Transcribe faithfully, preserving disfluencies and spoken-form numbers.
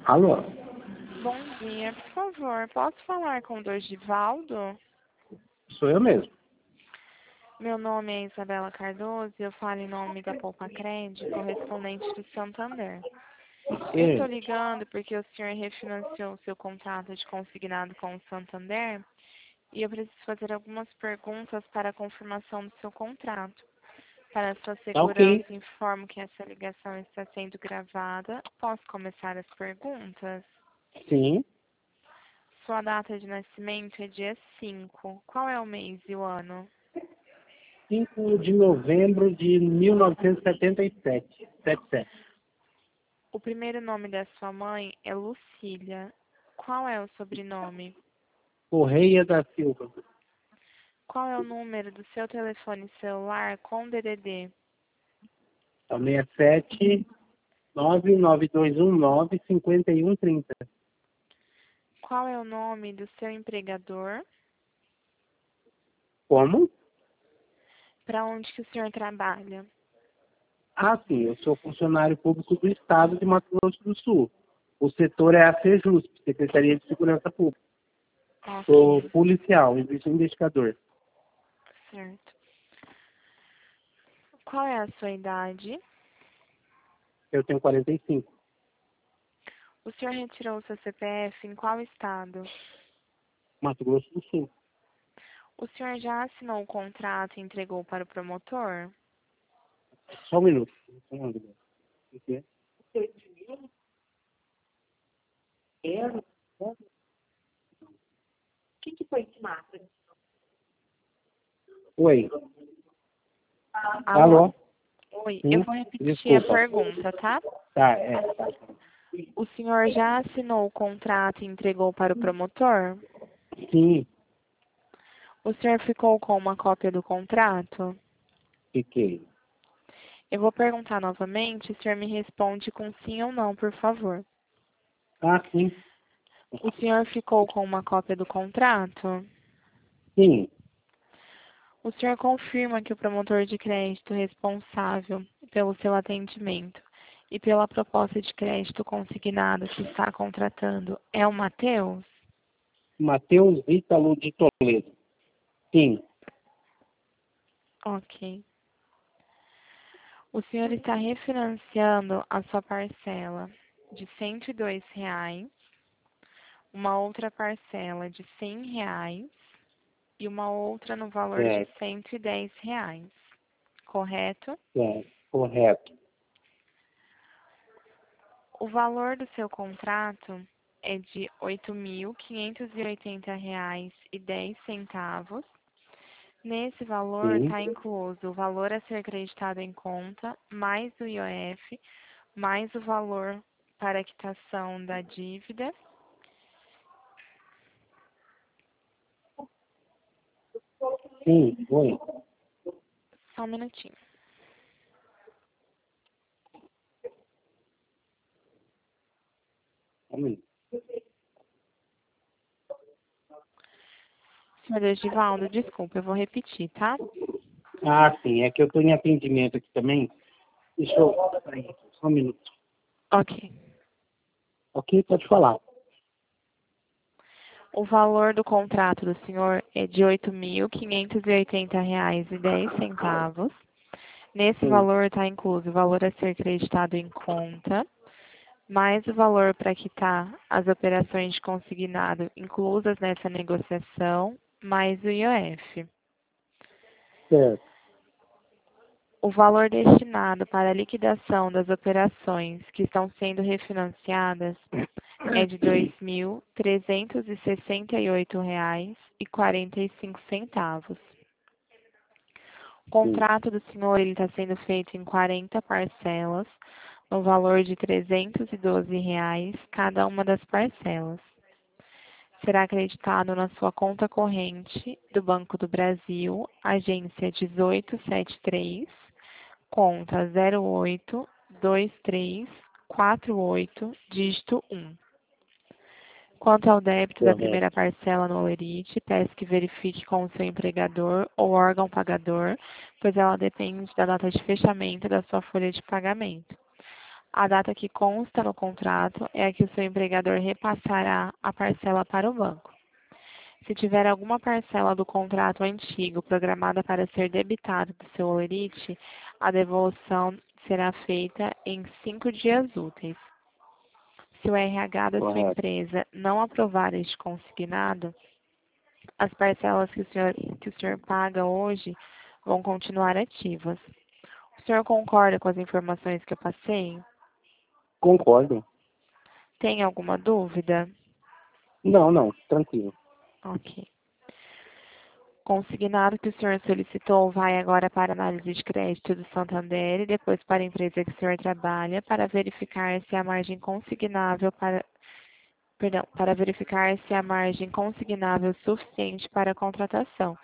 Alô? Bom dia, por favor, posso falar com o Dorivaldo? Sou eu mesmo. Meu nome é Isabela Cardoso e eu falo em nome da Poupa Crédito, correspondente do Santander. Eu estou E, ligando porque o senhor refinanciou o seu contrato de consignado com o Santander e eu preciso fazer algumas perguntas para a confirmação do seu contrato. Para sua tá ok. segurança, informo que essa ligação está sendo gravada. Posso começar as perguntas? Sim. Sua data de nascimento é dia cinco. Qual é o mês e o ano? cinco de novembro de mil novecentos e setenta e sete. setenta e sete. O primeiro nome da sua mãe é Lucília. Qual é o sobrenome? Correia da Silva. Qual é o número do seu telefone celular com D D D? É o seis sete nove nove dois um nove cinco um três zero. Qual é o nome do seu empregador? Como? Para onde que o senhor trabalha? Ah, sim. Eu sou funcionário público do Estado de Mato Grosso do Sul. O setor é a SEJUSP, Secretaria de Segurança Pública. Sou Ok, policial, investigador. certo. Qual é a sua idade? Eu tenho quarenta e cinco. O senhor retirou o seu C P F em qual estado? Mato Grosso do Sul. O senhor já assinou o contrato e entregou para o promotor? Só um minuto. O que é? Era? O que, que foi esse mapa? Oi. Alô? Alô? Oi, eu Sim? vou repetir a Desculpa. pergunta, tá? Tá, é. Tá. O senhor já assinou o contrato e entregou para o promotor? Sim, O senhor ficou com uma cópia do contrato? fiquei. Eu vou perguntar novamente, o senhor me responde com sim ou não, por favor. Ah, sim. O senhor ficou com uma cópia do contrato? Sim. O senhor confirma que o promotor de crédito responsável pelo seu atendimento e pela proposta de crédito consignado que está contratando é o Matheus? Matheus Ítalo de Toledo. Sim. Ok. O senhor está refinanciando a sua parcela de cento e dois reais, uma outra parcela de cem reais e uma outra no valor de Certo, cento e dez reais, correto? certo. Correto. O valor do seu contrato é de oito mil quinhentos e oitenta reais e dez centavos. Nesse valor Sim. está incluso o valor a ser creditado em conta, mais o I O F, mais o valor para a quitação da dívida. Sim, oi. Só um minutinho. Um minuto. Senhor Edivaldo, desculpa, eu vou repetir, tá? Ah, sim. É que eu estou em atendimento aqui também. Deixa eu... Peraí, só um minuto. Ok. Ok, pode falar. O valor do contrato do senhor é de oito mil quinhentos e oitenta reais e dez centavos. Nesse Sim, valor está incluso o valor a ser creditado em conta, mais o valor para quitar as operações de consignado inclusas nessa negociação, mais o I O F. certo. O valor destinado para a liquidação das operações que estão sendo refinanciadas é de dois mil trezentos e sessenta e oito reais e quarenta e cinco centavos. O Sim, contrato do senhor está sendo feito em quarenta parcelas, no valor de trezentos e doze reais cada uma das parcelas. Será acreditado na sua conta corrente do Banco do Brasil, agência dezoito setenta e três, conta zero oito dois três quatro oito, dígito um. Quanto ao débito da correto. primeira parcela no Olerite, peço que verifique com o seu empregador ou órgão pagador, pois ela depende da data de fechamento da sua folha de pagamento. A data que consta no contrato é a que o seu empregador repassará a parcela para o banco. Se tiver alguma parcela do contrato antigo programada para ser debitada do seu holerite, a devolução será feita em cinco dias úteis. Se o R H da sua Correto. empresa não aprovar este consignado, as parcelas que o senhor, que o senhor paga hoje vão continuar ativas. O senhor concorda com as informações que eu passei? Concordo. Tem alguma dúvida? Não, não, tranquilo. Ok. Consignado que o senhor solicitou vai agora para a análise de crédito do Santander e depois para a empresa que o senhor trabalha para verificar se a margem consignável para perdão, para verificar se a margem consignável é suficiente para a contratação.